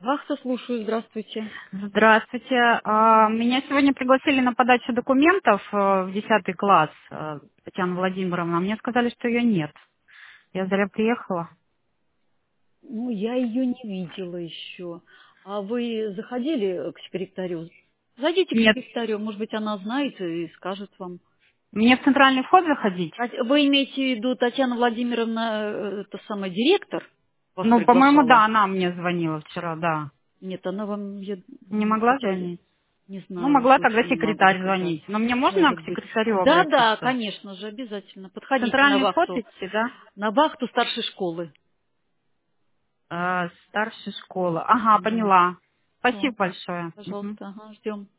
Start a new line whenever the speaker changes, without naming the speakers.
Вахта, слушаю, здравствуйте.
Здравствуйте. Меня сегодня пригласили на подачу документов в 10 класс, Татьяна Владимировна. Мне сказали, что ее нет. Я зря приехала.
Ну, я ее не видела еще. А вы заходили к секретарю? Зайдите к
Нет.
секретарю, может быть, она знает и скажет вам.
Мне в центральный вход заходить?
Вы имеете в виду Татьяна Владимировна, это самый директор, вас
Ну, по-моему,
приглашала?
да, она мне звонила вчера, да.
Нет, она вам, я
Не
думаю,
могла
хотя
звонить?
не
Ну,
знаю,
могла тогда
точно не могу
секретарь
сказать.
звонить. Но мне можно к
Может быть.
секретарю
Да, да,
обратиться?
конечно же, обязательно.
В
Подходите на
центральный вход
вахту.
идти, да?
На вахту старшей школы.
Старшая школа. Ага,
Да.
поняла.
Все,
Спасибо большое. Мгм.
пожалуйста, ага, ждем.